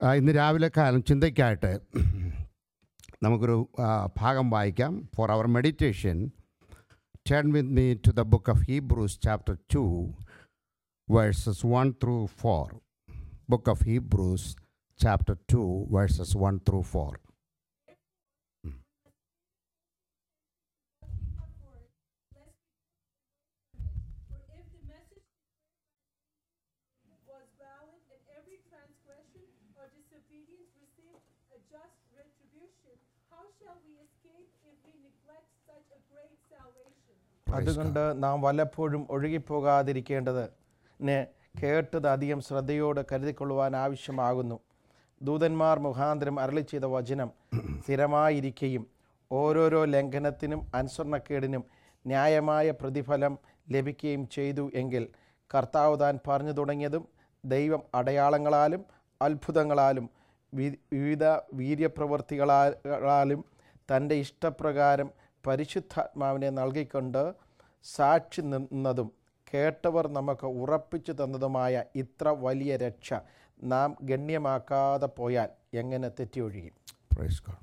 ഇന്ന് രാവിലെ കാലം ചിന്തയ്ക്കായിട്ട് നമുക്കൊരു ഭാഗം വായിക്കാം. For our meditation turn with me to the book of Hebrews chapter 2 verses 1 through 4. Book of Hebrews chapter 2 verses 1 through 4. അതുകൊണ്ട് നാം വല്ലപ്പോഴും ഒഴുകിപ്പോകാതിരിക്കേണ്ടത് കേട്ടത് അധികം ശ്രദ്ധയോടെ കരുതിക്കൊള്ളുവാൻ ആവശ്യമാകുന്നു. ദൂതന്മാർ മുഖാന്തരം അരുളി ചെയ്ത വചനം സ്ഥിരമായിരിക്കുകയും ഓരോരോ ലംഘനത്തിനും അനുസരണക്കേടിനും ന്യായമായ പ്രതിഫലം ലഭിക്കുകയും ചെയ്തു എങ്കിൽ കർത്താവ് താൻ പറഞ്ഞു തുടങ്ങിയതും ദൈവം അടയാളങ്ങളാലും അത്ഭുതങ്ങളാലും വിവിധ വീര്യപ്രവൃത്തികളാലും തൻ്റെ ഇഷ്ടപ്രകാരം പരിശുദ്ധാത്മാവിനെ നൽകിക്കൊണ്ട് സാക്ഷി നിന്നതും കേട്ടവർ നമുക്ക് ഉറപ്പിച്ചു തന്നതുമായ ഇത്ര വലിയ രക്ഷ നാം ഗണ്യമാക്കാതെ പോയാൽ എങ്ങനെ തെറ്റിയൊഴുകി? Praise God.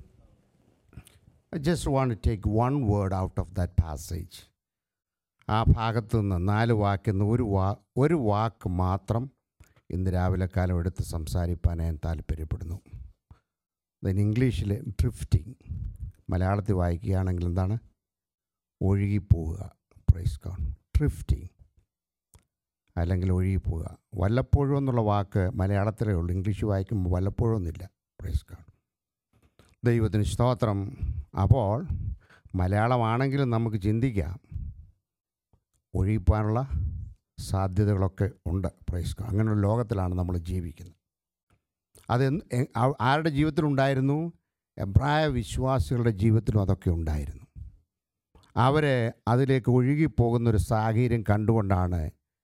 I just want to take one word out of that passage. ആ ഭാഗത്തു നിന്ന് 4 വാക്കിൽ നിന്ന് ഒരു വാക്ക് മാത്രം ഇന്ന് രാവിലെ കാലം എടുത്ത് സംസാരിക്കാൻ ഞാൻ താല്പര്യപ്പെടുന്നു. അതിന് ഇംഗ്ലീഷിൽ ഡ്രിഫ്റ്റിംഗ്, മലയാളത്തിൽ വായിക്കുകയാണെങ്കിൽ എന്താണ്? ഒഴുകിപ്പോവുക. Praise God. ഡ്രിഫ്റ്റിംഗ് അല്ലെങ്കിൽ ഒഴുകിപ്പോവുക. വല്ലപ്പോഴും എന്നുള്ള വാക്ക് മലയാളത്തിലേ ഉള്ളൂ, ഇംഗ്ലീഷ് വായിക്കുമ്പോൾ വല്ലപ്പോഴും ഒന്നുമില്ല. Praise God. ദൈവത്തിന് സ്തോത്രം. അപ്പോൾ മലയാളമാണെങ്കിലും നമുക്ക് ചിന്തിക്കാം, ഒഴുകിപ്പോകാനുള്ള സാധ്യതകളൊക്കെ ഉണ്ട്. Praise God. അങ്ങനെയുള്ള ലോകത്തിലാണ് നമ്മൾ ജീവിക്കുന്നത്. അത് ആരുടെ ജീവിതത്തിലുണ്ടായിരുന്നു? എബ്രായ വിശ്വാസികളുടെ ജീവിതത്തിലും അതൊക്കെ ഉണ്ടായിരുന്നു. അവരെ അതിലേക്ക് ഒഴുകിപ്പോകുന്നൊരു സാഹചര്യം കണ്ടുകൊണ്ടാണ്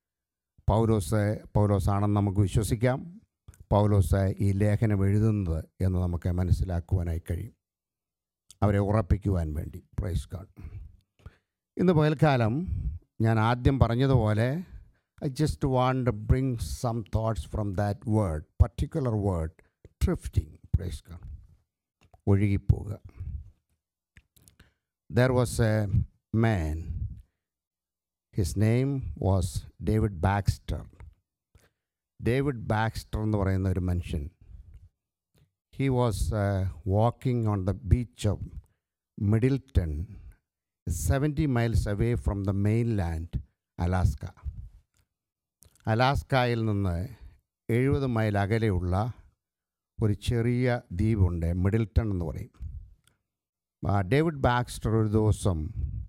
പൗലോസാണെന്ന് നമുക്ക് വിശ്വസിക്കാം, പൗലോസ് ഈ ലേഖനം എഴുതുന്നത് എന്ന് നമുക്ക് മനസ്സിലാക്കുവാനായി കഴിയും, അവരെ ഉറപ്പിക്കുവാൻ വേണ്ടി. Praise God. ഇന്ന് പകൽക്കാലം ഞാൻ ആദ്യം പറഞ്ഞതുപോലെ I just want to bring some thoughts from that word, particular word, drifting. Praise God. ഒഴുകിപ്പോവുക. There was a man. His name was David Baxter. David Baxter എന്ന് പറയുന്ന ഒരു മനുഷ്യൻ. He was walking on the beach of Middleton, 70 miles away from the mainland, Alaska. അലാസ്കയിൽ നിന്ന് 70 mile അകലെയുള്ള ഒരു ചെറിയ ദ്വീപുണ്ട്, Middleton എന്ന് പറയും. ഡേവിഡ് ബാക്സ്റ്റർ ഒരു ദിവസം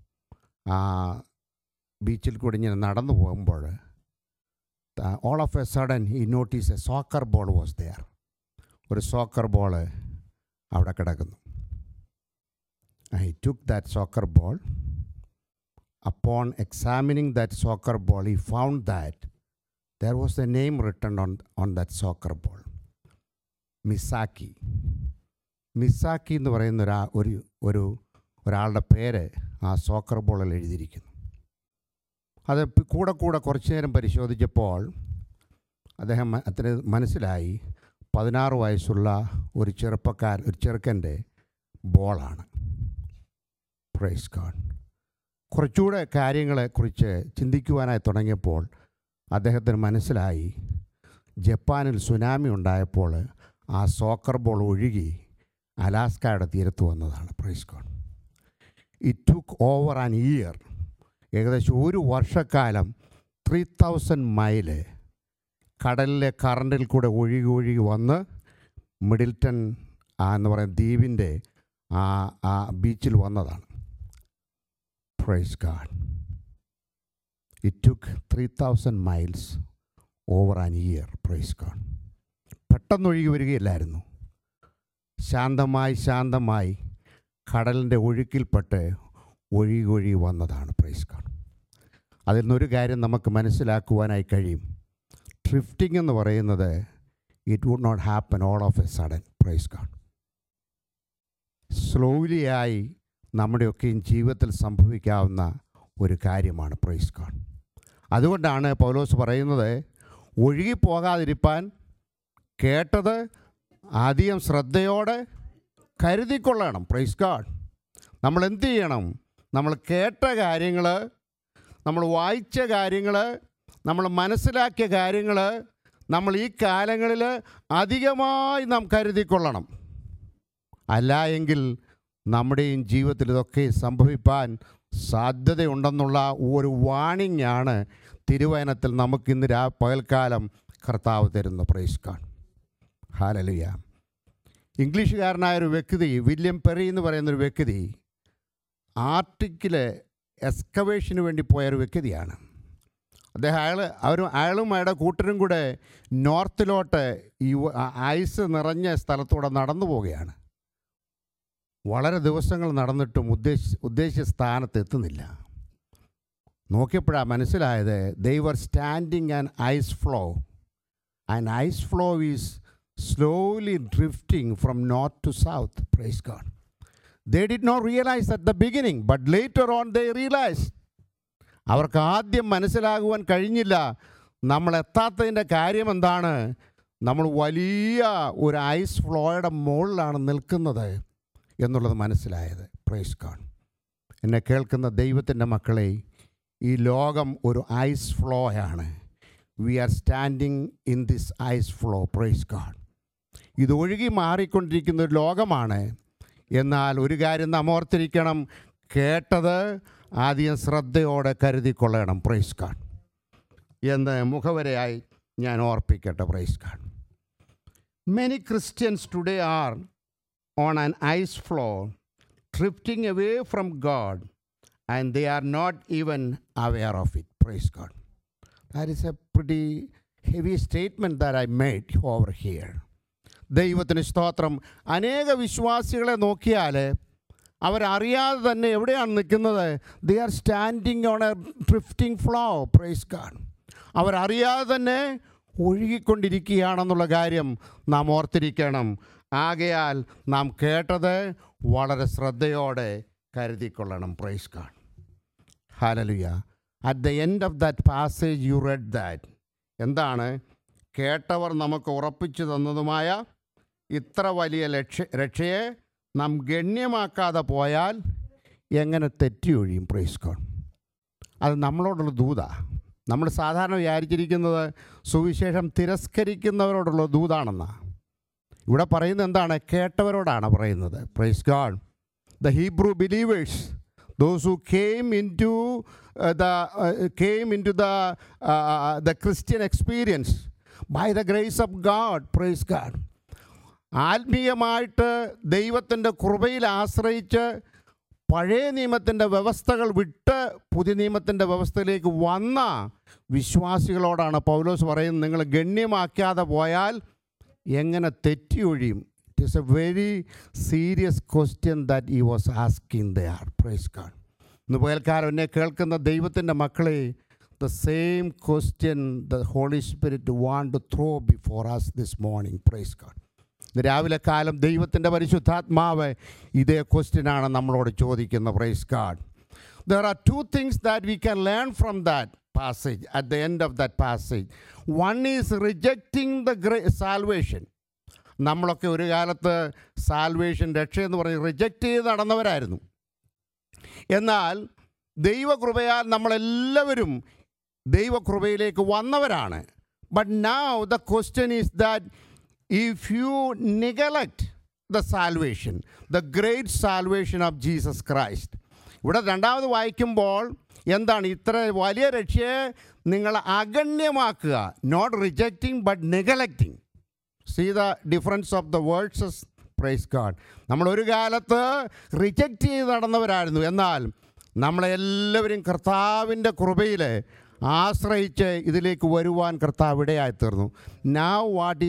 ബീച്ചിൽ കൂടി ഇങ്ങനെ നടന്നു പോകുമ്പോൾ all of a sudden he notice a soccer ball was there. ഒരു സോക്കർ ബോൾ അവിടെ കിടക്കുന്നു. He took that soccer ball. Upon examining that soccer ball he found that there was a name written on that soccer ball. Misaki. Misaki എന്ന് പറയുന്ന ഒരാളുടെ പേര് ആ soccer ബോളിൽ എഴുതിയിരിക്കുന്നു. അത് കൂടെ കുറച്ച് നേരം പരിശോധിച്ചപ്പോൾ അദ്ദേഹത്തിന് മനസ്സിലായി 16 വയസ്സുള്ള ഒരു ചെറുക്കൻ്റെ ബോളാണ്. Praise God. കുറച്ചുകൂടെ കാര്യങ്ങളെക്കുറിച്ച് ചിന്തിക്കുവാനായി തുടങ്ങിയപ്പോൾ അദ്ദേഹത്തിന് മനസ്സിലായി, ജപ്പാനിൽ സുനാമി ഉണ്ടായപ്പോൾ ആ സോക്കർ ബോൾ ഒഴുകി അലാസ്കയുടെ തീരത്ത് വന്നതാണ്. Praise God. It took over an year. ഏകദേശം 1 വർഷക്കാലം 3000 മൈല് കടലിലെ കറണ്ടിൽ കൂടെ ഒഴുകി വന്ന് മിഡിൽട്ടൺ എന്ന് പറയുന്ന ദ്വീപിൻ്റെ ആ ബീച്ചിൽ വന്നതാണ്. Praise God. It took 3000 miles over an year. Praise God. പെട്ടെന്നൊഴുകി വരികയില്ലായിരുന്നു. ശാന്തമായി കടലിൻ്റെ ഒഴുക്കിൽപ്പെട്ട് ഒഴുകി വന്നതാണ്. Praise God. അതിൽ നിന്നൊരു കാര്യം നമുക്ക് മനസ്സിലാക്കുവാനായി കഴിയും. ഡ്രിഫ്റ്റിംഗ് എന്ന് പറയുന്നത് it would not happen all of a sudden. Praise God. സ്ലോലിയായി നമ്മുടെയൊക്കെയും ജീവിതത്തിൽ സംഭവിക്കാവുന്ന ഒരു കാര്യമാണ്. Praise God. അതുകൊണ്ടാണ് പൗലോസ് പറയുന്നത്, ഒഴുകിപ്പോകാതിരിപ്പാൻ കേട്ടത് അധികം ശ്രദ്ധയോടെ കരുതിക്കൊള്ളണം. Praise God. നമ്മൾ എന്ത് ചെയ്യണം? നമ്മൾ കേട്ട കാര്യങ്ങൾ, നമ്മൾ വായിച്ച കാര്യങ്ങൾ, നമ്മൾ മനസ്സിലാക്കിയ കാര്യങ്ങൾ നമ്മൾ ഈ കാലങ്ങളിൽ അധികമായി നാം കരുതിക്കൊള്ളണം. അല്ല എങ്കിൽ നമ്മുടെയും ജീവിതത്തിൽ ഇതൊക്കെ സംഭവിപ്പാൻ സാധ്യതയുണ്ടെന്നുള്ള ഒരു വാണിംഗ് ആണ് തിരുവചനത്തിൽ നമുക്കിന്ന് പകൽക്കാലം കർത്താവ് തരുന്നു. Praise God. ഹല്ലേലൂയ. ഇംഗ്ലീഷുകാരനായൊരു വ്യക്തി, വില്യം പെറി എന്ന് പറയുന്നൊരു വ്യക്തി, ആർട്ടിക്കിൽ എക്സ്കവേഷന് വേണ്ടി പോയൊരു വ്യക്തിയാണ്. അയാളും അയാളുടെ കൂട്ടരും കൂടെ നോർത്തിലോട്ട് ഈ ഐസ് നിറഞ്ഞ സ്ഥലത്തൂടെ നടന്നു പോവുകയാണ്. വളരെ ദിവസങ്ങൾ നടന്നിട്ടും ഉദ്ദേശിച്ച സ്ഥാനത്ത് എത്തുന്നില്ല. നോക്കിയപ്പോഴാണ് മനസ്സിലായത്, they were standing an ice floe. An ice floe is slowly drifting from north to south. Praise God. They did not realize at the beginning, but later on they realized. അവർക്ക് ആദ്യം മനസ്സിലാകുവാൻ കഴിഞ്ഞില്ല നമ്മൾ എത്താത്തതിൻ്റെ കാര്യം എന്താണ്. നമ്മൾ വലിയ ഒരു ഐസ് ഫ്ലോയുടെ മുകളിലാണ് നിൽക്കുന്നത് എന്നുള്ളത് മനസ്സിലായത്. Praise God. എന്നെ കേൾക്കുന്ന ദൈവത്തിൻ്റെ മക്കളെ, ഈ ലോകം ഒരു ഐസ് ഫ്ലോയാണ്. We are standing in this ice floe. Praise God. ഇത് ഒഴുകി മാറിക്കൊണ്ടിരിക്കുന്ന ഒരു ലോകമാണ്. എന്നാൽ ഒരു കാര്യം നാം ഓർത്തിരിക്കണം, കേട്ടത് ആദ്യം ശ്രദ്ധയോടെ കരുതിക്കൊള്ളണം. പ്രൈസ് ഗോഡ് എന്ന് മുഖവരയായി ഞാൻ ഓർപ്പിക്കട്ടെ. Praise God. Many Christians today are on an ice floe, drifting away from God, and they are not even aware of it. Praise God. That is a pretty heavy statement that I made over here. ദൈവത്തിന് സ്തോത്രം. അനേക വിശ്വാസികളെ നോക്കിയാൽ അവരറിയാതെ തന്നെ എവിടെയാണ് നിൽക്കുന്നത്? they are standing on a drifting flow. Praise God. അവരറിയാതെ തന്നെ ഒഴുകിക്കൊണ്ടിരിക്കുകയാണെന്നുള്ള കാര്യം നാം ഓർത്തിരിക്കണം. ആകയാൽ നാം കേട്ടത് വളരെ ശ്രദ്ധയോടെ കരുതിക്കൊള്ളണം. Praise God. Hallelujah. At the end of that passage you read that. എന്താണ്? കേട്ടവർ നമുക്ക് ഉറപ്പിച്ചു തന്നതുമായ ഇത്ര വലിയ രക്ഷയെ നാം ഗണ്യമാക്കാതെ പോയാൽ എങ്ങനെ തെറ്റി ഒഴിയും? Praise God. അത് നമ്മളോടുള്ള ദൂതാ. നമ്മൾ സാധാരണ വിചാരിച്ചിരിക്കുന്നത് സുവിശേഷം തിരസ്കരിക്കുന്നവരോടുള്ള ദൂതാണെന്നാണ്. ഇവിടെ പറയുന്നത് എന്താണ്? കേട്ടവരോടാണ് പറയുന്നത്. Praise God. The Hebrew believers, those who came into the Christian experience by the grace of God. Praise God. ആത്മീയമായിട്ട് ദൈവത്തിൻ്റെ കൃപയിൽ ആശ്രയിച്ച് പഴയ നിയമത്തിൻ്റെ വ്യവസ്ഥകൾ വിട്ട് പുതിയ നിയമത്തിൻ്റെ വ്യവസ്ഥയിലേക്ക് വന്ന വിശ്വാസികളോടാണ് പൗലോസ് പറയുന്നത്, നിങ്ങൾ ഗണ്യമാക്കാതെ പോയാൽ എങ്ങനെ തെറ്റി ഒഴിയും? It is a very serious question that he was asking there. Praise God. ഇന്ന് പകൽക്കാലം എന്നെ കേൾക്കുന്ന ദൈവത്തിൻ്റെ മക്കളെ, the same question the Holy Spirit want to throw before us this morning. Praise God. ഇന്ന് രാവിലെ കാലം ദൈവത്തിൻ്റെ പരിശുദ്ധാത്മാവ് ഇതേ ക്വസ്റ്റ്യനാണ് നമ്മളോട് ചോദിക്കുന്നത്. Praise God. There are two things that we can learn from that passage, at the end of that passage. One is rejecting the salvation. നമ്മളൊക്കെ ഒരു കാലത്ത് സാൽവേഷൻ, രക്ഷയെന്ന് പറഞ്ഞ് റിജക്റ്റ് ചെയ്ത് നടന്നവരായിരുന്നു. എന്നാൽ ദൈവകൃപയാൽ നമ്മളെല്ലാവരും ദൈവകൃപയിലേക്ക് വന്നവരാണ്. But now the question is that if you neglect the salvation, the great salvation of Jesus Christ. ഇവിടെ രണ്ടാമത് വായിക്കുമ്പോൾ എന്താണ്? ഇത്ര വലിയ രക്ഷയെ നിങ്ങൾ അഗണ്യമാക്കുക. Not rejecting but neglecting. See the difference of the verses. Praise God. നമ്മളൊരു കാലത്ത് റിജക്റ്റ് ചെയ്ത് നടന്നവരായിരുന്നു. എന്നാൽ നമ്മളെല്ലാവരും കർത്താവിൻ്റെ കൃപയിൽ ആശ്രയിച്ച് ഇതിലേക്ക് വരുവാൻ കർത്താവ് ഇടയായി തീർന്നു. Now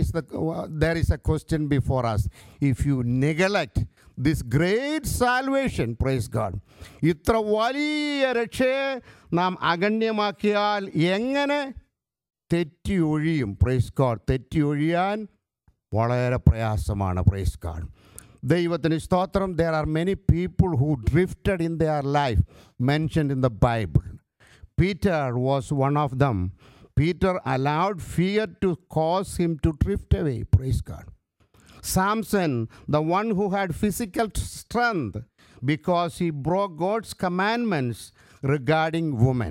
there is a question before us. If you neglect this great salvation, praise God, ഇത്ര വലിയ രക്ഷയെ നാം അഗണ്യമാക്കിയാൽ എങ്ങനെ തെറ്റി ഒഴിയും? Praise God. തെറ്റി ഒഴിയാൻ വളരെ പ്രയാസമാണ്. Praise God. ദൈവത്തിന് സ്തോത്രം. There are many people who drifted in their life mentioned in the Bible. Peter was one of them. Peter allowed fear to cause him to drift away. Praise God. Samson, the one who had physical strength because he broke God's commandments regarding women.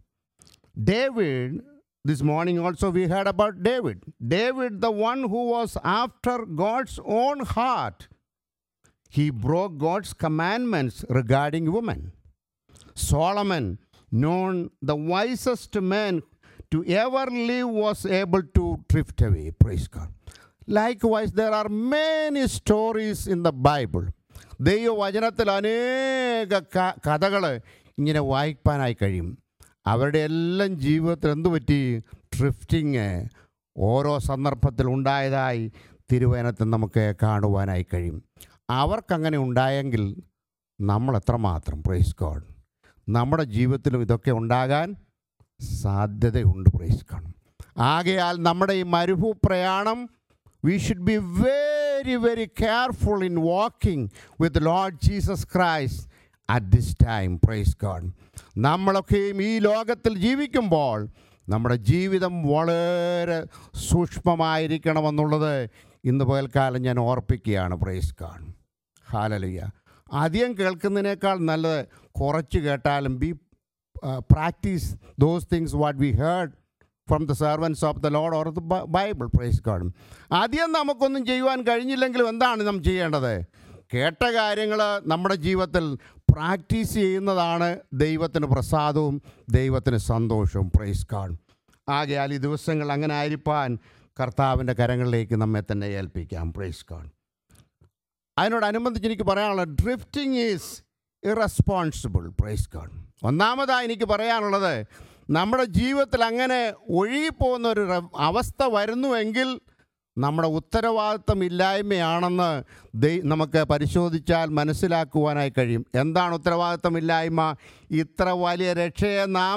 David, this morning also we heard about David. David, the one who was after God's own heart, he broke God's commandments regarding women. Solomon, known the wisest man to ever live, was able to drift away. Praise God. Likewise, there are many stories in the Bible. ദൈവവചനത്തിൽ അനേക കഥകൾ ഇങ്ങനെ വായിക്കാനായി കഴിയും. അവരുടെ എല്ലാം ജീവിതത്തിൽ എന്തു പറ്റി? ഡ്രിഫ്റ്റിങ് ഓരോ സന്ദർഭത്തിൽ ഉണ്ടായതായി തിരുവചനത്തിൽ നമുക്ക് കാണുവാനായി കഴിയും. അവർക്കങ്ങനെ ഉണ്ടായെങ്കിൽ നമ്മൾ എത്രമാത്രം, പ്രൈസ് ഗോഡ്, നമ്മുടെ ജീവിതത്തിലും ഇതൊക്കെ ഉണ്ടാകാൻ സാധ്യതയുണ്ട്. Praise God. ആകയാൽ നമ്മുടെ ഈ മരുഭൂപ്രയാണം we should be very, very careful in walking with the Lord Jesus Christ at this time. Praise God. നമ്മളൊക്കെയും ഈ ലോകത്തിൽ ജീവിക്കുമ്പോൾ നമ്മുടെ ജീവിതം വളരെ സൂക്ഷ്മമായിരിക്കണമെന്നുള്ളത് ഇന്ന് പകൽക്കാലം ഞാൻ ഓർപ്പിക്കുകയാണ്. Praise God. ഹല്ലേലൂയ. അധികം കേൾക്കുന്നതിനേക്കാൾ നല്ലത് കുറച്ച് കേട്ടാലും practice those things what we heard from the servants of the Lord or the Bible. Praise God. ആദ്യം നമുക്കൊന്നും ചെയ്യുവാൻ കഴിഞ്ഞില്ലെങ്കിലും എന്താണ് നാം ചെയ്യേണ്ടത്? കേട്ട കാര്യങ്ങൾ നമ്മുടെ ജീവിതത്തിൽ പ്രാക്ടീസ് ചെയ്യുന്നതാണ് ദൈവത്തിന് പ്രസാദവും ദൈവത്തിന് സന്തോഷവും. Praise God. ആകയാൽ ഈ ദിവസങ്ങൾ അങ്ങനെ ആയിരിക്കാൻ കർത്താവിൻ്റെ കരങ്ങളിലേക്ക് നമ്മെ തന്നെ ഏൽപ്പിക്കാം. Praise God. അതിനോടനുബന്ധിച്ച് എനിക്ക് പറയാനുള്ളത് drifting is irresponsible. Praise God. ഒന്നാമതായി എനിക്ക് പറയാനുള്ളത്, നമ്മുടെ ജീവിതത്തിൽ അങ്ങനെ ഒഴുകിപ്പോകുന്നൊരു അവസ്ഥ വരുന്നുവെങ്കിൽ നമ്മുടെ ഉത്തരവാദിത്തമില്ലായ്മയാണെന്ന് നമുക്ക് പരിശോധിച്ചാൽ മനസ്സിലാക്കുവാനായി കഴിയും. എന്താണ് ഉത്തരവാദിത്തമില്ലായ്മ? ഇത്ര വലിയ രക്ഷയെ നാം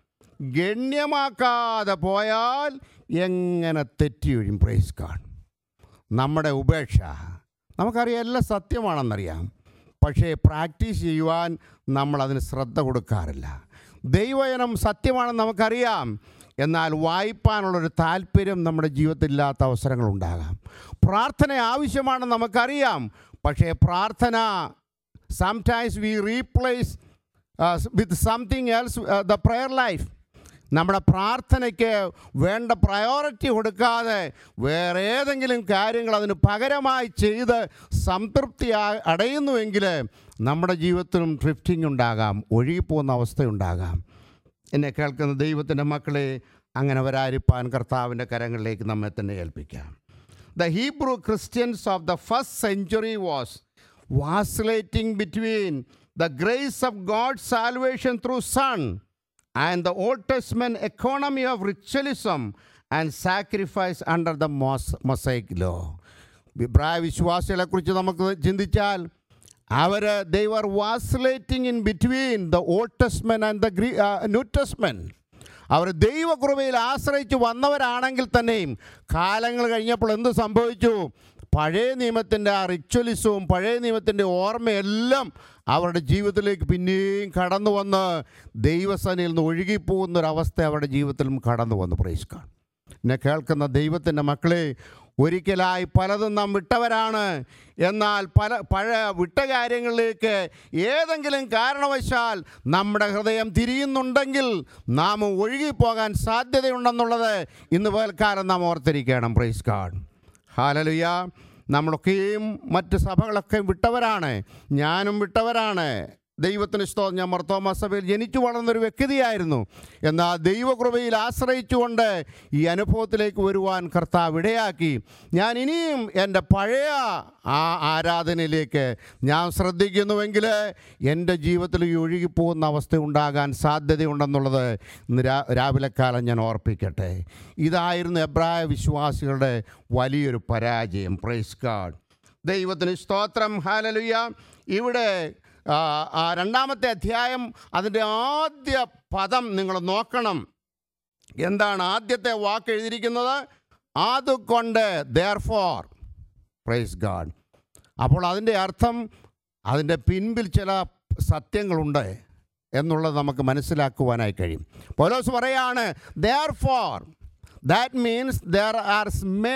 ഗണ്യമാക്കാതെ പോയാൽ എങ്ങനെ തെറ്റിയൊഴിയും. Praise God. നമ്മുടെ ഉപേക്ഷ നമുക്കറിയാം, എല്ലാം സത്യമാണെന്നറിയാം, പക്ഷേ പ്രാക്ടീസ് ചെയ്യുവാൻ നമ്മളതിന് ശ്രദ്ധ കൊടുക്കാറില്ല. ദൈവവചനം സത്യമാണെന്ന് നമുക്കറിയാം, എന്നാൽ വായിപ്പാനുള്ളൊരു താല്പര്യം നമ്മുടെ ജീവിതത്തിൽ ഇല്ലാത്ത അവസരങ്ങളുണ്ടാകാം. പ്രാർത്ഥന ആവശ്യമാണെന്ന് നമുക്കറിയാം, പക്ഷേ പ്രാർത്ഥന sometimes we replace with something else the prayer life. നമ്മുടെ പ്രാർത്ഥനയ്ക്ക് വേണ്ട പ്രയോറിറ്റി കൊടുക്കാതെ വേറെ ഏതെങ്കിലും കാര്യങ്ങൾ അതിന് പകരമായി ചെയ്ത് സംതൃപ്തി അടയുന്നുവെങ്കിൽ നമ്മുടെ ജീവിതത്തിലും ഡ്രിഫ്റ്റിംഗ് ഉണ്ടാകാം, ഒഴുകിപ്പോകുന്ന അവസ്ഥയുണ്ടാകാം. എന്നെ കേൾക്കുന്ന ദൈവത്തിൻ്റെ മക്കളെ, അങ്ങനെ വരാതിരിപ്പാൻ കർത്താവിൻ്റെ കരങ്ങളിലേക്ക് നമ്മെ തന്നെ ഏൽപ്പിക്കാം. The Hebrew Christians of the first century was vacillating between the grace of God's salvation through Son and the Old Testament economy of ritualism and sacrifice under the Mosaic law. ഇബ്രായ വിശ്വാസികളെക്കുറിച്ച് നമുക്ക് ചിന്തിച്ചാൽ they were vacillating in between the Old Testament and the New Testament. അവർ ദൈവകൃപയിൽ ആശ്രയിച്ച് വന്നവരാണെങ്കിൽ തന്നെയും കാലങ്ങൾ കഴിഞ്ഞപ്പോൾ എന്ത് സംഭവിച്ചു? പഴയ നിയമത്തിൻ്റെ ആ റിച്വലിസവും പഴയ നിയമത്തിൻ്റെ ഓർമ്മയെല്ലാം അവരുടെ ജീവിതത്തിലേക്ക് പിന്നെയും കടന്നു വന്ന് ദൈവസേനയിൽ നിന്ന് ഒഴുകിപ്പോകുന്നൊരവസ്ഥ അവരുടെ ജീവിതത്തിലും കടന്നു വന്നു. Praise God. എന്നെ കേൾക്കുന്ന ദൈവത്തിൻ്റെ മക്കളെ, ഒരിക്കലായി പലതും നാം വിട്ടവരാണ്. എന്നാൽ പഴയ വിട്ട കാര്യങ്ങളിലേക്ക് ഏതെങ്കിലും കാരണവശാൽ നമ്മുടെ ഹൃദയം തിരിയുന്നുണ്ടെങ്കിൽ നാം ഒഴുകിപ്പോകാൻ സാധ്യതയുണ്ടെന്നുള്ളത് ഇന്ന് പകൽക്കാലം നാം ഓർത്തിരിക്കണം. Praise God. ഹല്ലേലൂയ. നമ്മളൊക്കെയും മറ്റ് സഭകളൊക്കെ വിട്ടവരാണ്, ഞാനും വിട്ടവരാണ്. ദൈവത്തിന് സ്തോത്രം. ഞാൻ മർത്തോമാ സഭയിൽ ജനിച്ചു വളർന്നൊരു വ്യക്തിയായിരുന്നു. എന്നാൽ ദൈവകൃപയിൽ ആശ്രയിച്ചുകൊണ്ട് ഈ അനുഭവത്തിലേക്ക് വരുവാൻ കർത്താവ് ഇടയാക്കി. ഞാൻ ഇനിയും എൻ്റെ പഴയ ആ ആരാധനയിലേക്ക് ഞാൻ ശ്രദ്ധിക്കുന്നുവെങ്കിൽ എൻ്റെ ജീവിതത്തിൽ ഈ ഒഴുകിപ്പോകുന്ന അവസ്ഥ ഉണ്ടാകാൻ സാധ്യതയുണ്ടെന്നുള്ളത് ഇന്ന് രാവിലെ കാലം ഞാൻ ഓർപ്പിക്കട്ടെ. ഇതായിരുന്നു എബ്രായ വിശ്വാസികളുടെ വലിയൊരു പരാജയം. Praise God. ദൈവത്തിന് സ്തോത്രം. ഹല്ലേലൂയ. ഇവിടെ രണ്ടാമത്തെ അധ്യായം അതിൻ്റെ ആദ്യ പദം നിങ്ങൾ നോക്കണം. എന്താണ് ആദ്യത്തെ വാക്ക് എഴുതിയിരിക്കുന്നത്? അതുകൊണ്ട്, therefore. Praise God. അപ്പോൾ അതിൻ്റെ അർത്ഥം, അതിൻ്റെ പിൻപിൽ ചില സത്യങ്ങളുണ്ട് എന്നുള്ളത് നമുക്ക് മനസ്സിലാക്കുവാനായി കഴിയും. പൗലോസ് പറയാണ്, therefore, that means there are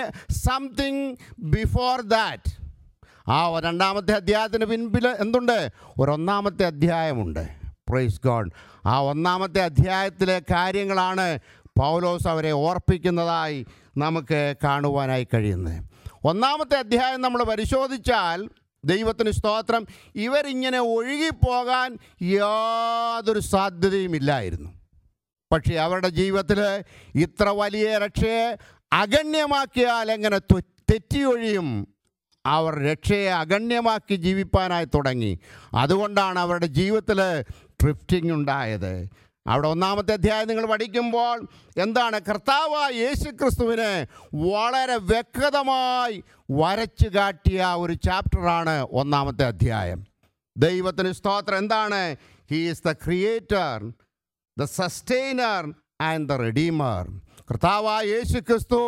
something before that. ആ രണ്ടാമത്തെ അധ്യായത്തിന് പിൻപിൽ എന്തുണ്ട്? ഒന്നാമത്തെ അധ്യായമുണ്ട്. Praise God. ആ ഒന്നാമത്തെ അധ്യായത്തിലെ കാര്യങ്ങളാണ് പൗലോസ് അവരെ ഓർപ്പിക്കുന്നതായി നമുക്ക് കാണുവാനായി കഴിയുന്നത്. ഒന്നാമത്തെ അധ്യായം നമ്മൾ പരിശോധിച്ചാൽ, ദൈവത്തിന് സ്തോത്രം, ഇവരിങ്ങനെ ഒഴുകിപ്പോകാൻ യാതൊരു സാധ്യതയുമില്ലായിരുന്നു. പക്ഷേ അവരുടെ ജീവിതത്തിൽ ഇത്ര വലിയ രക്ഷയെ അഗണ്യമാക്കിയാൽ എങ്ങനെ തെറ്റിയൊഴിയും? അവർ രക്ഷയെ അഗണ്യമാക്കി ജീവിപ്പാനായി തുടങ്ങി. അതുകൊണ്ടാണ് അവരുടെ ജീവിതത്തിൽ ഡ്രിഫ്റ്റിംഗ് ഉണ്ടായത്. അവിടെ ഒന്നാമത്തെ അധ്യായം നിങ്ങൾ പഠിക്കുമ്പോൾ എന്താണ്? കർത്താവായ യേശുക്രിസ്തുവിനെ വളരെ വ്യക്തമായി വരച്ചു കാട്ടിയ ഒരു ചാപ്റ്ററാണ് ഒന്നാമത്തെ അധ്യായം. ദൈവത്തിന് സ്തോത്രം. എന്താണ്? He is the creator, the sustainer and the redeemer. കർത്താവായ യേശുക്രിസ്തു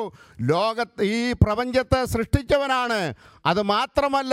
ഈ പ്രപഞ്ചത്തെ സൃഷ്ടിച്ചവനാണ്. അത് മാത്രമല്ല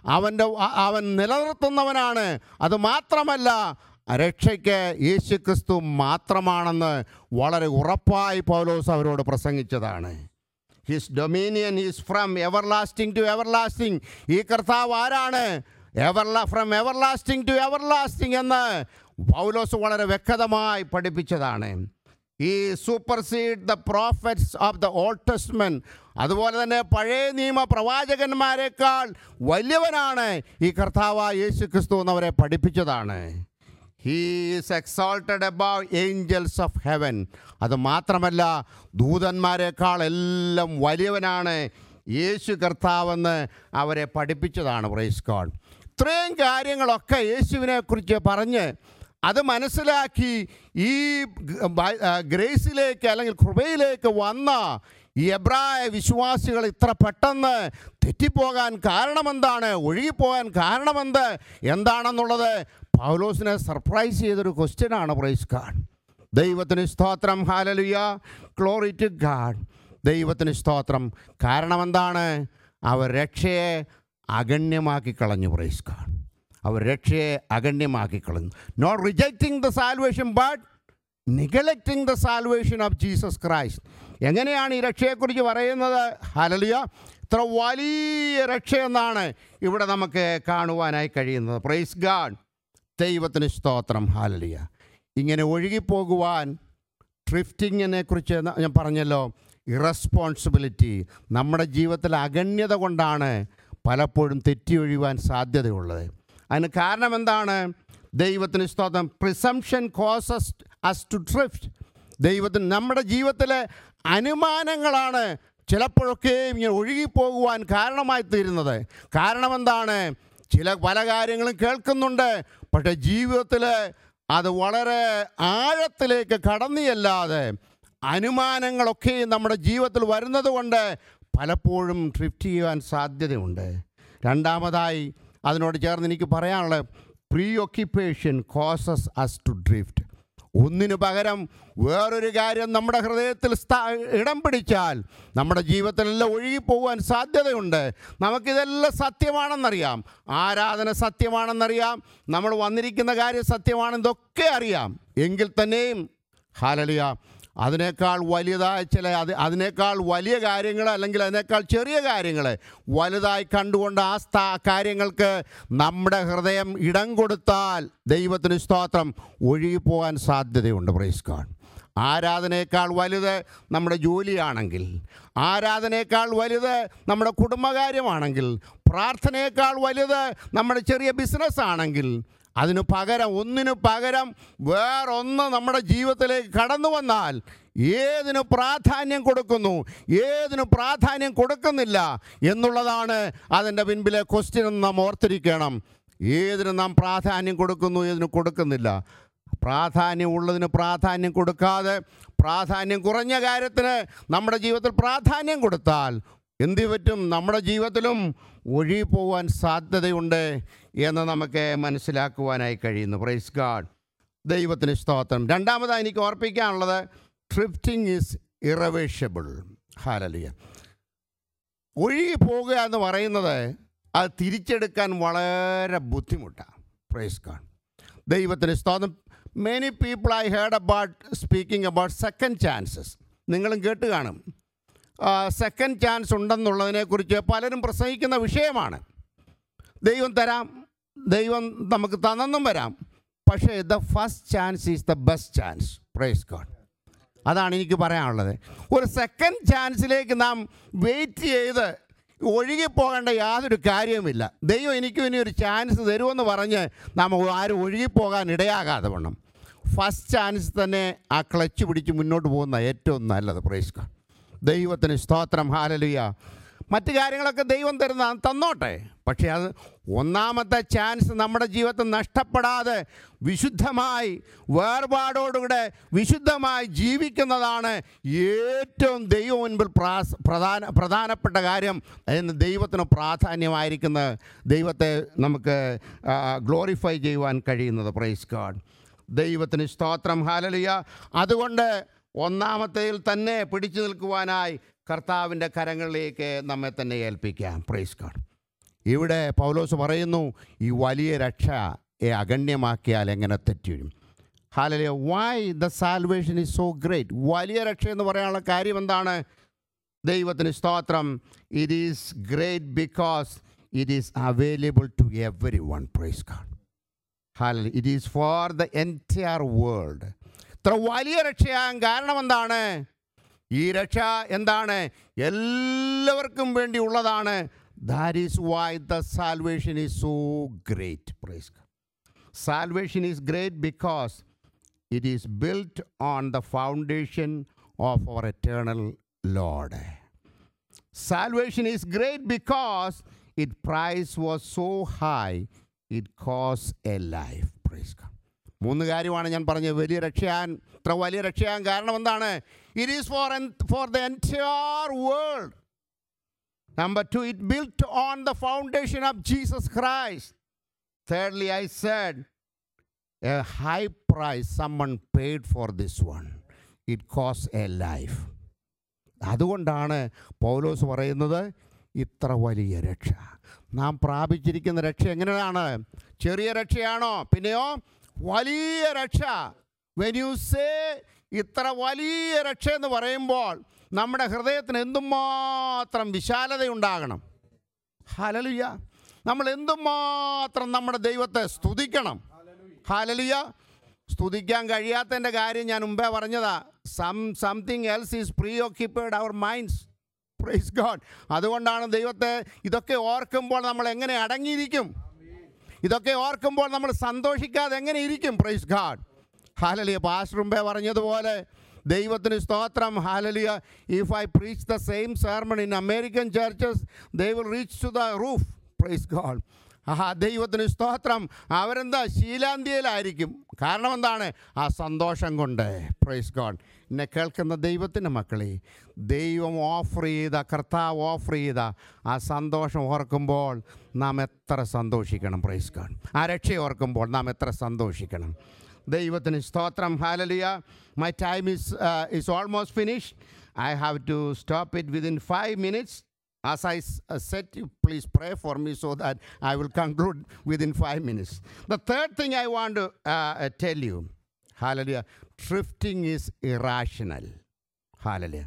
അവൻ നിലനിർത്തുന്നവനാണ്. അത് മാത്രമല്ല രക്ഷയ്ക്ക് യേശുക്രിസ്തു മാത്രമാണെന്ന് വളരെ ഉറപ്പായി പൗലോസ് അവരോട് പ്രസംഗിച്ചതാണ്. His dominion is from everlasting to everlasting. ഈ കർത്താവ് ആരാണ്? ഫ്രം എവർലാസ്റ്റിംഗ് ടു എവർലാസ്റ്റിംഗ് എന്ന് പൗലോസ് വളരെ വ്യക്തമായി പഠിപ്പിച്ചതാണ്. ഈ supersede the prophets of the Old Testament. അതുപോലെ തന്നെ പഴയ നിയമ പ്രവാചകന്മാരെക്കാൾ വലിയവനാണ് ഈ കർത്താവായ യേശുക്രിസ്തു എന്നവരെ പഠിപ്പിച്ചതാണ്. He is exalted above angels of heaven. അത് മാത്രമല്ല ദൂതന്മാരെക്കാൾ എല്ലാം വലിയവനാണ് യേശു കർത്താവെന്ന് അവരെ പഠിപ്പിച്ചതാണ്. Praise God. ഇത്രയും കാര്യങ്ങളൊക്കെ യേശുവിനെക്കുറിച്ച് പറഞ്ഞ് അത് മനസ്സിലാക്കി ഈ ഗ്രേസിലേക്ക് അല്ലെങ്കിൽ കൃപയിലേക്ക് വന്ന ഈ എബ്രായ വിശ്വാസികൾ ഇത്ര പെട്ടെന്ന് തെറ്റിപ്പോകാൻ കാരണമെന്താണ്? ഒഴുകിപ്പോകാൻ കാരണമെന്ത്? എന്താണെന്നുള്ളത് പൗലോസിനെ സർപ്രൈസ് ചെയ്തൊരു ക്വസ്റ്റ്യനാണ്. Praise God. ദൈവത്തിന് സ്തോത്രം. ഹല്ലേലൂയ. Glory to god. ദൈവത്തിന് സ്തോത്രം. കാരണം എന്താണ്? അവർ രക്ഷയെ അഗണ്യമാക്കി കളഞ്ഞു. Praise God. അവർ രക്ഷയെ അഗണ്യമാക്കി കളഞ്ഞു. Not rejecting the salvation but neglecting the salvation of Jesus Christ. എങ്ങനെയാണ് ഈ രക്ഷയെക്കുറിച്ച് പറയുന്നത്? ഹല്ലേലൂയ. ഇത്ര വലിയ രക്ഷയെന്നാണ് ഇവിടെ നമുക്ക് കാണുവാനായി കഴിയുന്നത്. Praise God. ദൈവത്തിന് സ്തോത്രം. ഹല്ലേലൂയ. ഇങ്ങനെ ഒഴുകിപ്പോകുവാൻ, ഡ്രിഫ്റ്റിങ്ങിനെ കുറിച്ച് ഞാൻ പറഞ്ഞല്ലോ, ഇറസ്പോൺസിബിലിറ്റി, നമ്മുടെ ജീവിതത്തിൽ അഗണ്യത കൊണ്ടാണ് പലപ്പോഴും തെറ്റിയൊഴിയുവാൻ സാധ്യതയുള്ളത്. അതിന് കാരണം എന്താണ്? ദൈവത്തിന് സ്തോത്രം. Presumption causes us to drift. ദൈവത്തിന് നമ്മുടെ ജീവിതത്തിലെ അനുമാനങ്ങളാണ് ചിലപ്പോഴൊക്കെ ഇങ്ങനെ ഒഴുകിപ്പോകുവാൻ കാരണമായി തീരുന്നത്. കാരണം എന്താണ്? പല കാര്യങ്ങളും കേൾക്കുന്നുണ്ട്, പക്ഷേ ജീവിതത്തിൽ അത് വളരെ ആഴത്തിലേക്ക് കടന്നിയല്ലാതെ അനുമാനങ്ങളൊക്കെ നമ്മുടെ ജീവിതത്തിൽ വരുന്നത് കൊണ്ട് പലപ്പോഴും ഡ്രിഫ്റ്റ് ചെയ്യുവാൻ സാധ്യതയുണ്ട്. രണ്ടാമതായി അതിനോട് ചേർന്ന് എനിക്ക് പറയാനുള്ള preoccupation causes us to drift. ഒന്നിനു പകരം വേറൊരു കാര്യം നമ്മുടെ ഹൃദയത്തിൽ ഇടം പിടിച്ചാൽ നമ്മുടെ ജീവിതത്തിലെല്ലാം ഒഴുകിപ്പോകാൻ സാധ്യതയുണ്ട്. നമുക്കിതെല്ലാം സത്യമാണെന്നറിയാം, ആരാധന സത്യമാണെന്നറിയാം, നമ്മൾ വന്നിരിക്കുന്ന കാര്യം സത്യമാണെന്നൊക്കെ അറിയാം. എങ്കിൽ തന്നെയും ഹല്ലേലൂയ, അതിനേക്കാൾ വലുതായ അതിനേക്കാൾ വലിയ കാര്യങ്ങൾ അല്ലെങ്കിൽ അതിനേക്കാൾ ചെറിയ കാര്യങ്ങൾ വലുതായി കണ്ടുകൊണ്ട് ആ കാര്യങ്ങൾക്ക് നമ്മുടെ ഹൃദയം ഇടം കൊടുത്താൽ ദൈവത്തിന് സ്തോത്രം ഒഴുകിപ്പോകാൻ സാധ്യതയുണ്ട്. Praise God. ആരാധനയേക്കാൾ വലുത് നമ്മുടെ ജോലിയാണെങ്കിൽ, ആരാധനയേക്കാൾ വലുത് നമ്മുടെ കുടുംബകാര്യമാണെങ്കിൽ, പ്രാർത്ഥനയേക്കാൾ വലുത് നമ്മുടെ ചെറിയ ബിസിനസ് ആണെങ്കിൽ, ഒന്നിനു പകരം വേറൊന്ന് നമ്മുടെ ജീവിതത്തിലേക്ക് കടന്നു വന്നാൽ ഏതിനു പ്രാധാന്യം കൊടുക്കുന്നു, ഏതിനു പ്രാധാന്യം കൊടുക്കുന്നില്ല എന്നുള്ളതാണ് അതിൻ്റെ പിൻപിലെ ക്വസ്റ്റ്യൻ. നാം ഓർത്തിരിക്കണം. ഏതിന് നാം പ്രാധാന്യം കൊടുക്കുന്നു, ഏതിന് കൊടുക്കുന്നില്ല. പ്രാധാന്യം ഉള്ളതിന് പ്രാധാന്യം കൊടുക്കാതെ പ്രാധാന്യം കുറഞ്ഞ കാര്യത്തിന് നമ്മുടെ ജീവിതത്തിൽ പ്രാധാന്യം കൊടുത്താൽ എന്ത് പറ്റും? നമ്മുടെ ജീവിതത്തിലും ഒഴുകിപ്പോകാൻ സാധ്യതയുണ്ട് എന്ന് നമുക്ക് മനസ്സിലാക്കുവാനായി കഴിയുന്നു. Praise god. ദൈവത്തിന് സ്തോത്രം. രണ്ടാമതായി എനിക്ക് ഓർപ്പിക്കാനുള്ളത്, ഡ്രിഫ്റ്റിംഗ് ഈസ് ഇറവേഴ്സിബിൾ. ഹല്ലേലൂയ. ഒഴുകിപ്പോകുക എന്ന് പറയുന്നത് അത് തിരിച്ചെടുക്കാൻ വളരെ ബുദ്ധിമുട്ടാണ്. Praise god. ദൈവത്തിന് സ്തോത്രം. Many people I heard about speaking about second chances. നിങ്ങളും കേട്ട് കാണും. സെക്കൻഡ് ചാൻസ് ഉണ്ടെന്നുള്ളതിനെക്കുറിച്ച് പലരും പ്രസംഗിക്കുന്ന വിഷയമാണ്. ദൈവം തരാം, ദൈവം നമുക്ക് തന്നെന്നും വരാം. പക്ഷേ the first chance is the best chance. Praise god. അതാണ് എനിക്ക് പറയാനുള്ളത്. ഒരു സെക്കൻഡ് ചാൻസിലേക്ക് നാം വെയിറ്റ് ചെയ്ത് ഒഴുകിപ്പോകേണ്ട യാതൊരു കാര്യവുമില്ല. ദൈവം എനിക്കും ഇനി ഒരു ചാൻസ് തരുമെന്ന് പറഞ്ഞ് നാം ആരും ഒഴുകിപ്പോകാൻ ഇടയാകാതെ വണ്ണം ഫസ്റ്റ് ചാൻസ് തന്നെ ആ ക്ലച്ച് പിടിച്ച് മുന്നോട്ട് പോകുന്ന ഏറ്റവും നല്ലത്. Praise God. ദൈവത്തിന് സ്തോത്രം. ഹല്ലേലൂയ. മറ്റു കാര്യങ്ങളൊക്കെ ദൈവം തന്നോട്ടെ. പക്ഷേ അത് ഒന്നാമത്തെ ചാൻസ് നമ്മുടെ ജീവിതത്തിൽ നഷ്ടപ്പെടാതെ വിശുദ്ധമായി വേർപാടോടുകൂടെ വിശുദ്ധമായി ജീവിക്കുന്നതാണ് ഏറ്റവും ദൈവം മുൻപിൽ പ്രധാനപ്പെട്ട കാര്യം എന്ന് ദൈവത്തിന് പ്രാധാന്യമായിരിക്കുന്ന ദൈവത്തെ നമുക്ക് ഗ്ലോറിഫൈ ചെയ്യുവാൻ കഴിയുന്നത്. Praise God. ദൈവത്തിന് സ്തോത്രം. ഹല്ലേലൂയ. അതുകൊണ്ട് ഒന്നാമത്തേതിൽ തന്നെ പിടിച്ചു നിൽക്കുവാനായി കർത്താവിൻ്റെ കരങ്ങളിലേക്ക് നമ്മെ തന്നെ ഏൽപ്പിക്കാം. Praise God. ഇവിടെ പൗലോസ് പറയുന്നു, ഈ വലിയ രക്ഷയെ അഗണ്യമാക്കിയാൽ എങ്ങനെ തെറ്റുവരും. Hallelujah. Why the salvation is so great. വലിയ രക്ഷ എന്ന് പറയാനുള്ള കാര്യം എന്താണ്? ദൈവത്തിന് സ്തോത്രം. It is great because it is available to everyone. Praise God. Hallelujah. It is for the entire world. ഇത്ര വലിയ രക്ഷയാകാൻ കാരണം എന്താണ്? ഈ രക്ഷ എന്താണ്? എല്ലാവർക്കും വേണ്ടി ഉള്ളതാണ്. That is why the salvation is so great. Praise God. Salvation is great because it is built on the foundation of our eternal Lord. Salvation is great because its price was so high, it cost a life. Praise God. മൂന്ന് കാര്യമാണ് ഞാൻ പറഞ്ഞത്. ഇത്ര വലിയ രക്ഷയാൻ കാരണം എന്താണ്? It is for the entire world. Number 2, it built on the foundation of Jesus Christ. Thirdly, I said, a high price someone paid for this one. It cost a life. അതുകൊണ്ടാണ് പൗലോസ് പറയുന്നത് ഇത്ര വലിയ രക്ഷ. നാം പ്രാപിച്ചിരിക്കുന്ന രക്ഷ എങ്ങനെയാണ്? ചെറിയ രക്ഷയാണോ? പിന്നെയോ വലിയ രക്ഷ. When you say ഇത്ര വലിയ രക്ഷ എന്ന് പറയുമ്പോൾ നമ്മുടെ ഹൃദയത്തിന് എന്തുമാത്രം വിശാലതയുണ്ടാകണം. ഹല്ലേലൂയ. നമ്മൾ എന്തുമാത്രം നമ്മുടെ ദൈവത്തെ സ്തുതിക്കണം. ഹല്ലേലൂയ. സ്തുതിക്കാൻ കഴിയാത്തതിൻ്റെ കാര്യം ഞാൻ മുമ്പേ പറഞ്ഞതാ. Something else is preoccupied our minds. Praise God. അതുകൊണ്ടാണ് ദൈവത്തെ ഇതൊക്കെ ഓർക്കുമ്പോൾ നമ്മൾ എങ്ങനെ അടങ്ങിയിരിക്കും? ഇതൊക്കെ ഓർക്കുമ്പോൾ നമ്മൾ സന്തോഷിക്കാതെ എങ്ങനെ ഇരിക്കും? Praise God. ഹല്ലേലൂയ. പാസ്റ്റർ മുമ്പേ പറഞ്ഞതുപോലെ ദൈവത്തിന് സ്തോത്രം. Hallelujah. If I preach the same sermon in American churches, they will reach to the roof. Praise God. ദൈവത്തിന് സ്തോത്രം. അവരെന്താ ശീലാന്തിയിലായിരിക്കും. കാരണം എന്താണ്? ആ സന്തോഷം കൊണ്ട്. Praise God. എന്നെ കേൾക്കുന്ന ദൈവത്തിൻ്റെ മക്കളെ, ദൈവം കർത്താവ് ഓഫർ ചെയ്ത ആ സന്തോഷം ഓർക്കുമ്പോൾ നാം എത്ര സന്തോഷിക്കണം. Praise God. ആ രക്ഷ ഓർക്കുമ്പോൾ നാം എത്ര സന്തോഷിക്കണം. ദൈവത്തിന് സ്തോത്രം. Hallelujah. My time is almost finished. I have to stop it within 5 minutes. As I said, you please pray for me so that I will conclude within 5 minutes. The third thing I want to tell you, hallelujah, drifting is irrational. Hallelujah.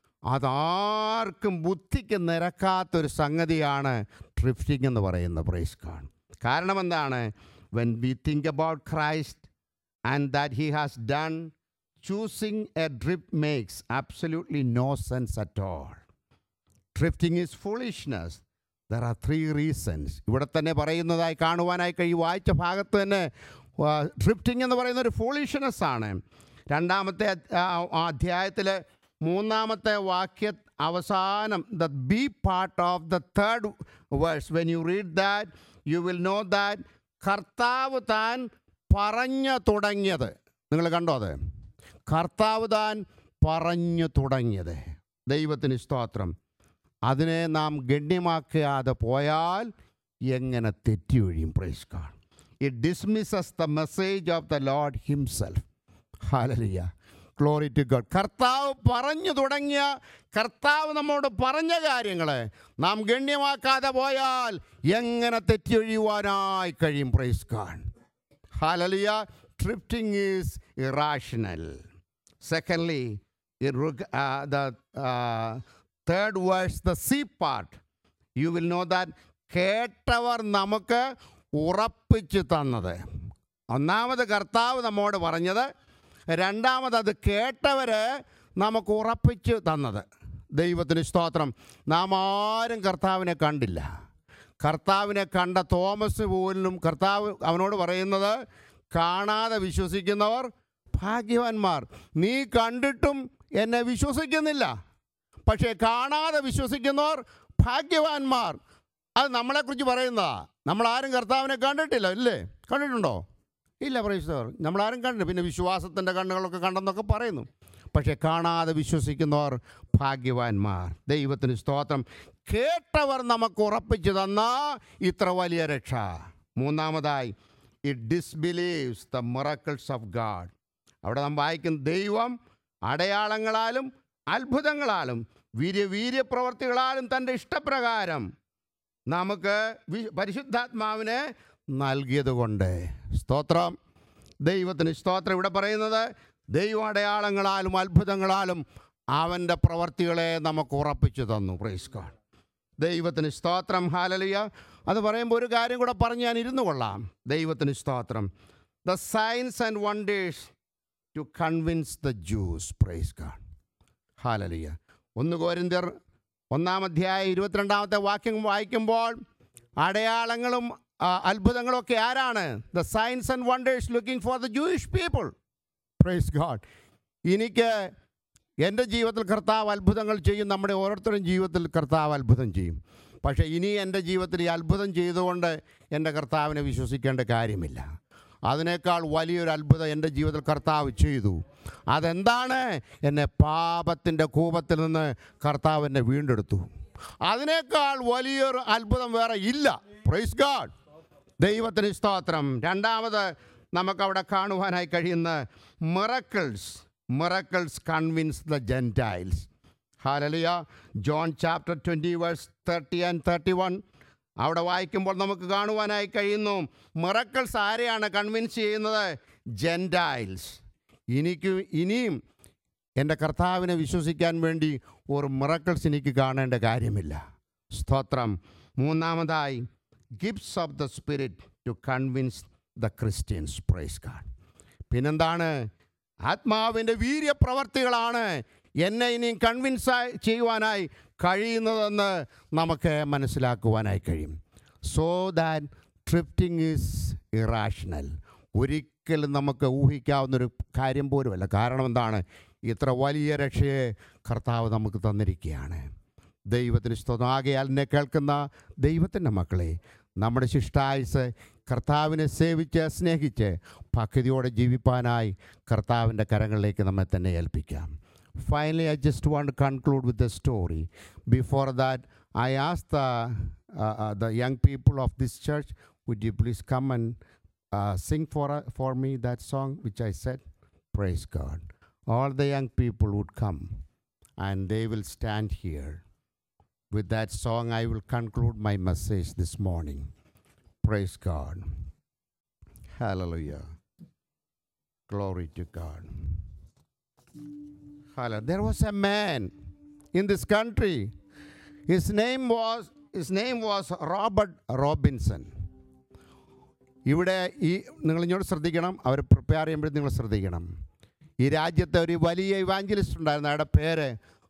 അതാർക്കും ബുദ്ധിക്ക് നിരക്കാത്തൊരു സംഗതിയാണ് drifting എന്ന് പറയുന്നത്. Praise god. കാരണം എന്താണ്? When we think about Christ and that he has done, choosing a drift makes absolutely no sense at all. Drifting is foolishness. There are 3 reasons. ഇവിടെ തന്നെ പറയുന്നതായി കാണുവാനായി കഴിയും. വായിച്ച ഭാഗത്ത് തന്നെ ഡ്രിഫ്റ്റിംഗ് എന്ന് പറയുന്ന ഒരു ഫൂളിഷ്നെസ് ആണ്. 2-ാമത്തെ അധ്യായത്തിൽ 3-ാമത്തെ വാക്യ അവസാനം, the B part of the 3rd verse, when you read that, you will know that കർത്താവ് താൻ പറഞ്ഞു തുടങ്ങിയത്. നിങ്ങൾ കണ്ടോ അത്? കർത്താവ് താൻ പറഞ്ഞു തുടങ്ങിയത്. ദൈവത്തിന് സ്തോത്രം. അതിനെ നാം ഗണ്യമാക്കാതെ പോയാൽ എങ്ങനെ തെറ്റിയൊഴിയും? Praise God. It dismisses the message of the lord himself. Hallelujah. Glory to god. കർത്താവ് പറഞ്ഞു തുടങ്ങിയ, കർത്താവ് നമ്മോട് പറഞ്ഞ കാര്യങ്ങളെ നാം ഗണ്യമാക്കാതെ പോയാൽ എങ്ങനെ തെറ്റിയൊഴിയുവാനായി കഴിയും? Praise God. Hallelujah. Drifting is irrational. Secondly, the third verse, the C part, you will know that കേട്ടവർ നമുക്ക് ഉറപ്പിച്ച് തന്നത്. ഒന്നാമത് കർത്താവ് നമ്മോട് പറഞ്ഞത്, രണ്ടാമത് അത് കേട്ടവർ നമുക്ക് ഉറപ്പിച്ച് തന്നത്. ദൈവത്തിന് സ്തോത്രം. നാം ആരും കർത്താവിനെ കണ്ടില്ല. കർത്താവിനെ കണ്ട തോമസ് പോലും കർത്താവ് അവനോട് പറയുന്നത്, കാണാതെ വിശ്വസിക്കുന്നവർ ഭാഗ്യവാന്മാർ. നീ കണ്ടിട്ടും എന്നെ വിശ്വസിക്കുന്നില്ല, പക്ഷേ കാണാതെ വിശ്വസിക്കുന്നവർ ഭാഗ്യവാന്മാർ. അത് നമ്മളെക്കുറിച്ച് പറയുന്നതാണ്. നമ്മളാരും കർത്താവിനെ കണ്ടിട്ടില്ല, ഇല്ലേ? കണ്ടിട്ടുണ്ടോ? ഇല്ല, പ്രൈസ്തവർ. നമ്മളാരും കണ്ടില്ല. പിന്നെ വിശ്വാസത്തിൻ്റെ കണ്ണുകളൊക്കെ കണ്ടെന്നൊക്കെ പറയുന്നു. പക്ഷേ കാണാതെ വിശ്വസിക്കുന്നവർ ഭാഗ്യവാന്മാർ. ദൈവത്തിന് സ്തോത്രം. കേട്ടവർ നമുക്ക് ഉറപ്പിച്ചു തന്ന ഇത്ര വലിയ രക്ഷ. മൂന്നാമതായി, it disbelieves the miracles of god. അവിടെ നാം വായിക്കും, ദൈവം അടയാളങ്ങളാലും അത്ഭുതങ്ങളാലും വീര്യപ്രവർത്തികളാലും തൻ്റെ ഇഷ്ടപ്രകാരം നമുക്ക് പരിശുദ്ധാത്മാവിനെ നൽകിയതുകൊണ്ട്. സ്തോത്രം. ദൈവത്തിന് സ്തോത്രം. ഇവിടെ പറയുന്നത്, ദൈവ അടയാളങ്ങളാലും അത്ഭുതങ്ങളാലും അവൻ്റെ പ്രവർത്തികളെ നമുക്ക് ഉറപ്പിച്ചു തന്നു. Praise God. ദൈവത്തിന് സ്തോത്രം. ഹല്ലേലൂയ. അത് പറയുമ്പോൾ ഒരു കാര്യം കൂടെ പറഞ്ഞ് ഞാൻ ഇരുന്നു കൊള്ളാം. ദൈവത്തിന് സ്തോത്രം. The signs and wonders to convince the Jews. Praise God. Hallelujah. 1 കൊരിന്ത്യർ 1-22 വാക്യം വായിക്കുമ്പോൾ, അടയാളങ്ങളും അത്ഭുതങ്ങളൊക്കെ ആരാണ്? The signs and wonders looking for the Jewish people. Praise god. എനിക്ക് എൻ്റെ ജീവിതത്തിൽ കർത്താവ് അത്ഭുതങ്ങൾ ചെയ്യും. നമ്മുടെ ഓരോരുത്തരുടെയും ജീവിതത്തിൽ കർത്താവ് അത്ഭുതം ചെയ്യും. പക്ഷേ ഇനി എൻ്റെ ജീവിതത്തിൽ ഈ അത്ഭുതം ചെയ്തുകൊണ്ട് എൻ്റെ കർത്താവിനെ വിശ്വസിക്കേണ്ട കാര്യമില്ല. അതിനേക്കാൾ വലിയൊരു അത്ഭുതം എൻ്റെ ജീവിതത്തിൽ കർത്താവ് ചെയ്തു. അതെന്താണ്? എന്നെ പാപത്തിൻ്റെ കൂപത്തിൽ നിന്ന് കർത്താവ് എന്നെ വീണ്ടെടുത്തു. അതിനേക്കാൾ വലിയൊരു അത്ഭുതം വേറെ ഇല്ല. Praise God. ദൈവത്തിന് സ്തോത്രം. രണ്ടാമത് നമുക്കവിടെ കാണുവാനായി കഴിയുന്ന miracles convince the gentiles. Hallelujah. John chapter 20 verse 30 and 31 അവിടെ വായിക്കുമ്പോൾ നമുക്ക് കാണുവാനായി കഴിയുന്നു, മിറക്കിൾസ് ആരെയാണ് കൺവിൻസ് ചെയ്യുന്നത്? ജെൻറ്റൈൽസ്. ഇനിയും എൻ്റെ കർത്താവിനെ വിശ്വസിക്കാൻ വേണ്ടി ഒരു മിറക്കിൾസ് എനിക്ക് കാണേണ്ട കാര്യമില്ല. സ്തോത്രം. മൂന്നാമതായി, gifts of the spirit to convince the Christians. Praise god. പിന്നെന്താണ്? ആത്മാവിൻ്റെ വീര്യപ്രവർത്തികളാണ് എന്നെ ഇനിയും കൺവിൻസ് ചെയ്യുവാനായി കഴിയുന്നതെന്ന് നമുക്ക് മനസ്സിലാക്കുവാനായി കഴിയും. So that drifting is irrational. ഒരിക്കലും നമുക്ക് ഊഹിക്കാവുന്നൊരു കാര്യം പോലുമല്ല. കാരണം എന്താണ്? ഇത്ര വലിയ രക്ഷയെ കർത്താവ് നമുക്ക് തന്നിരിക്കുകയാണ്. ദൈവത്തിന് സ്തോത്രം. ആകയാൽ എന്നെ കേൾക്കുന്ന ദൈവത്തിൻ്റെ മക്കളെ, നമ്മുടെ ശിഷ്ടായുസ് കർത്താവിനെ സേവിച്ച് സ്നേഹിച്ച് ഭക്തിയോടെ ജീവിപ്പാനായി കർത്താവിൻ്റെ കരങ്ങളിലേക്ക് നമ്മെ തന്നെ ഏൽപ്പിക്കാം. Finally, I just want to conclude with a story. Before that, I ask the young people of this church, would you please come and sing for me that song which I said? Praise God. All the young people would come and they will stand here. With that song, I will conclude my message this morning. Praise God. Hallelujah. Glory to God. There was a man in this country. His name was Robert Robinson. ഇവിടെ നിങ്ങൾ ഇങ്ങോട്ട് ശ്രദ്ധിക്കണം. അവർ prepare ചെയ്യുമ്പോൾ നിങ്ങൾ ശ്രദ്ധിക്കണം. ഈ രാജ്യത്തെ ഒരു വലിയ ഇവാഞ്ചലിസ്റ്റ് ഉണ്ടായിരുന്നു. അയാളുടെ പേര്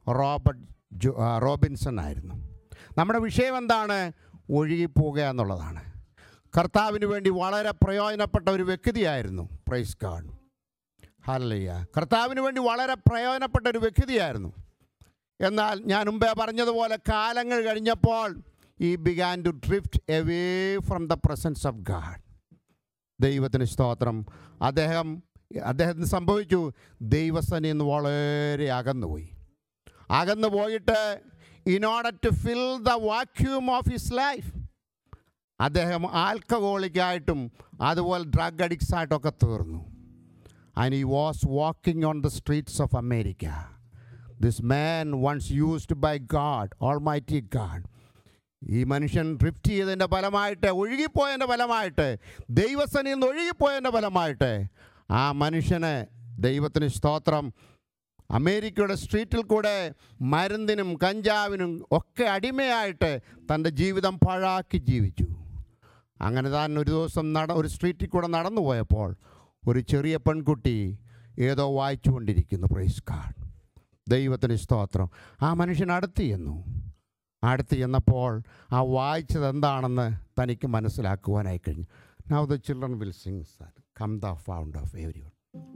റോബിൻസൺ ആയിരുന്നു. നമ്മുടെ വിഷയം എന്താണ്? ഒഴുകിപ്പോവുക എന്നുള്ളതാണ്. കർത്താവിന് വേണ്ടി വളരെ പ്രയോജനപ്പെട്ട ഒരു വ്യക്തിയായിരുന്നു. Praise God. ഹല്ലേലൂയ. കർത്താവിന് വേണ്ടി വളരെ പ്രയോജനപ്പെട്ട ഒരു വ്യക്തിയായിരുന്നു. എന്നാൽ ഞാൻ മുമ്പേ പറഞ്ഞതുപോലെ കാലങ്ങൾ കഴിഞ്ഞപ്പോൾ he began to drift away from the presence of God. ദൈവത്തിന് സ്തോത്രം. അദ്ദേഹത്തിന് സംഭവിച്ചു, ദൈവസന്നിധിയിൽ നിന്ന് വളരെ അകന്നു പോയിട്ട് in order to fill the vacuum of his life, അദ്ദേഹം ആൽക്കഹോളിക്കായിട്ടും അതുപോലെ ഡ്രഗ് അഡിക്ട്സ് ആയിട്ടൊക്കെ തീർന്നു. And he was walking on the streets of America. This man once used by God, Almighty God. ഈ മനുഷ്യൻ ഡ്രിഫ്റ്റ് ചെയ്തതിൻ്റെ ഫലമായിട്ട്, ഒഴുകിപ്പോയതിൻ്റെ ഫലമായിട്ട്, ദൈവസന്നിധിയിൽ നിന്ന് ഒഴുകിപ്പോയതിൻ്റെ ഫലമായിട്ട് ആ മനുഷ്യന്, ദൈവത്തിന് സ്തോത്രം, അമേരിക്കയുടെ സ്ട്രീറ്റിൽ കൂടെ മരുന്നിനും കഞ്ചാവിനും ഒക്കെ അടിമയായിട്ട് തൻ്റെ ജീവിതം പാഴാക്കി ജീവിച്ചു. അങ്ങനെ താൻ ഒരു ദിവസം ഒരു സ്ട്രീറ്റിൽ കൂടെ നടന്നു പോയപ്പോൾ ഒരു ചെറിയ പെൺകുട്ടി ഏതോ വായിച്ചു കൊണ്ടിരിക്കുന്നു. പ്രൈസ് ഗോഡ്, ദൈവത്തിന് സ്തോത്രം. ആ മനുഷ്യൻ അടുത്ത് ചെന്നപ്പോൾ ആ വായിച്ചത് എന്താണെന്ന് തനിക്ക് മനസ്സിലാക്കുവാനായി കഴിഞ്ഞു. Now the children will sing that. Come thou fount of everyone.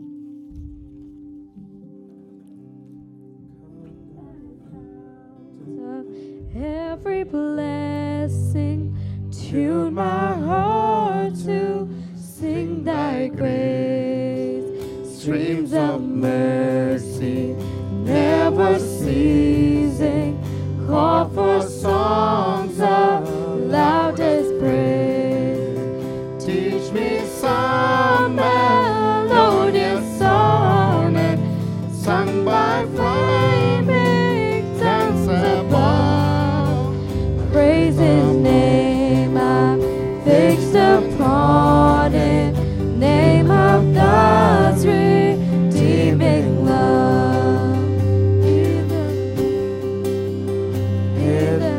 Every blessing, tune my heart to sing thy grace. Streams of mercy, never ceasing, call for songs of loudest praise. Teach me some melodious sonnet sung by flaming tongues above. Praise His name, I'm fixed upon it. Name of God's redeeming love. Hear the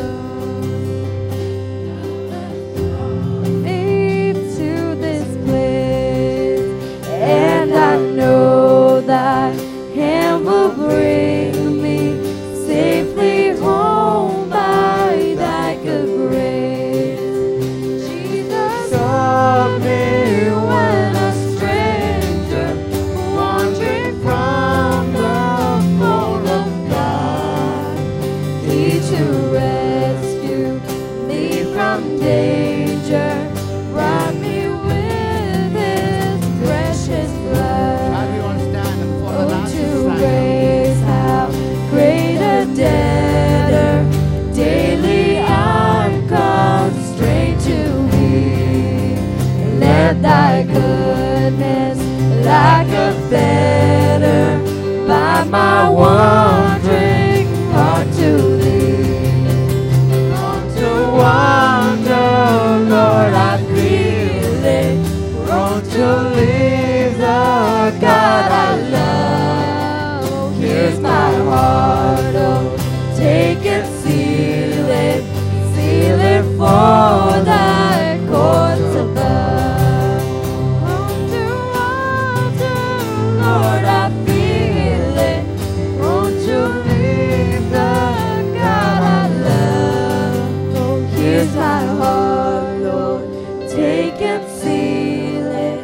Lord. Lead to this place, and I know that Him will bring me safely home by thy good grace. Jesus saw me when a stranger, wandering from the fold of God. He to rescue me from danger, brought me with His precious blood. Everyone stand and for the Oh, last to time. grace, how great a debtor daily I'm constrained to be. Let thy goodness, like a fetter, bind my wandering heart to thee. Long to wander, Lord, I feel it, wrong to leave the God I love. Here's my heart, oh, take and seal it for thy courts above. Wrong to wander, Lord, I feel it, wrong to leave the God I love. Oh, here's my heart, Lord, take and seal it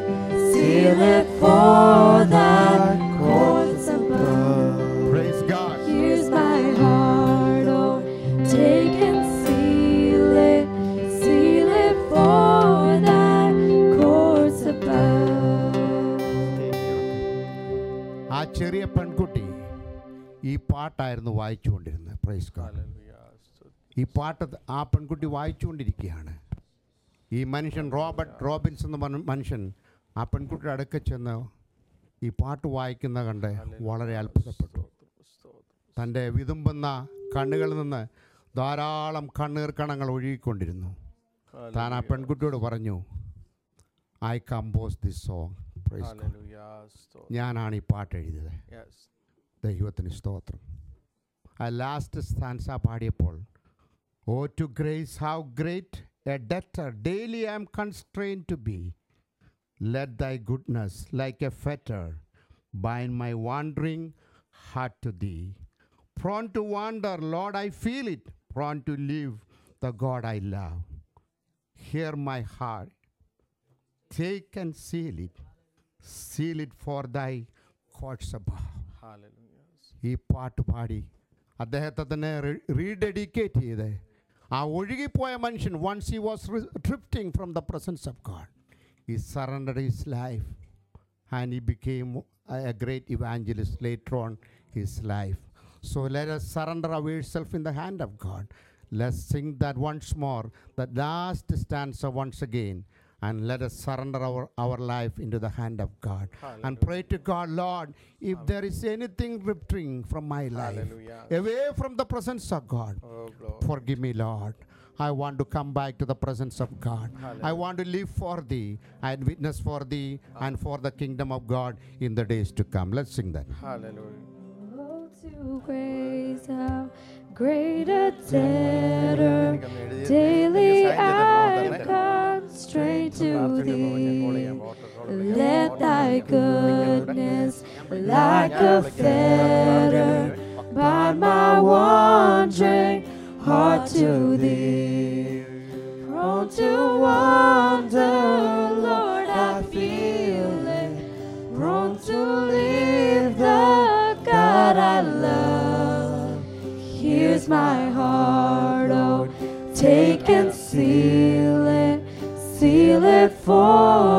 for thy courts above. Praise God. Here's my heart, oh, take and seal it for thy courts above. ആ ചെറിയ പെൺകുട്ടി ഈ പാട്ടായിരുന്നു വായിച്ചുകൊണ്ടിരുന്നത്. Praise God. ഈ പാട്ട് ആ പെൺകുട്ടി വായിച്ചുകൊണ്ടിരിക്കുകയാണ്. ഈ മനുഷ്യൻ റോബർട്ട് റോബിൻസ് എന്ന് പറഞ്ഞ മനുഷ്യൻ ആ പെൺകുട്ടിയുടെ അടുക്ക ചെന്ന് ഈ പാട്ട് വായിക്കുന്ന കണ്ട് വളരെ അത്ഭുതപ്പെട്ടു. തൻ്റെ വിതുമ്പുന്ന കണ്ണുകളിൽ നിന്ന് ധാരാളം കണ്ണീർ കണങ്ങൾ ഒഴുകിക്കൊണ്ടിരുന്നു. താൻ ആ പെൺകുട്ടിയോട് പറഞ്ഞു, ഐ കമ്പോസ് ദിസ് സോങ്. ഞാനാണ് ഈ പാട്ട് എഴുതിയത്. ദൈവത്തിന് സ്തോത്രം. ആ ലാസ്റ്റ് സ്റ്റാൻസ പാടിയപ്പോൾ, O to grace how great a debtor daily I am constrained to be. Let thy goodness like a fetter bind my wandering heart to thee. Prone to wander, Lord, I feel it, prone to leave the God I love. Hear my heart, take and seal it for thy courts above. Hallelujah. ഈ പാട്ട് പാടി അദ്ദേഹത്തെ തന്നെ rededicate ചെയ്ത് ആ ഒഴുകിപ്പോയ മനുഷ്യൻ, once he was drifting from the presence of God, he surrendered his life and he became a great evangelist later on his life. So let us surrender ourselves in the hand of God. Let's sing that once more, that last stanza once again, and let us surrender our life into the hand of God. Hallelujah. And pray to God, Lord, if there is anything drifting from my life, Hallelujah. away from the presence of God, Oh, Lord. forgive me, Lord. I want to come back to the presence of God. Hallelujah. I want to live for thee and witness for thee and for the kingdom of God in the days to come. Let's sing that. Hallelujah. grace, how great a debtor daily I come straight to thee. Let thy goodness like a fetter bind my wandering heart to thee. Prone to wander, Lord, I feel it. Prone to leave the God I love. Here's my heart, oh, take and seal it for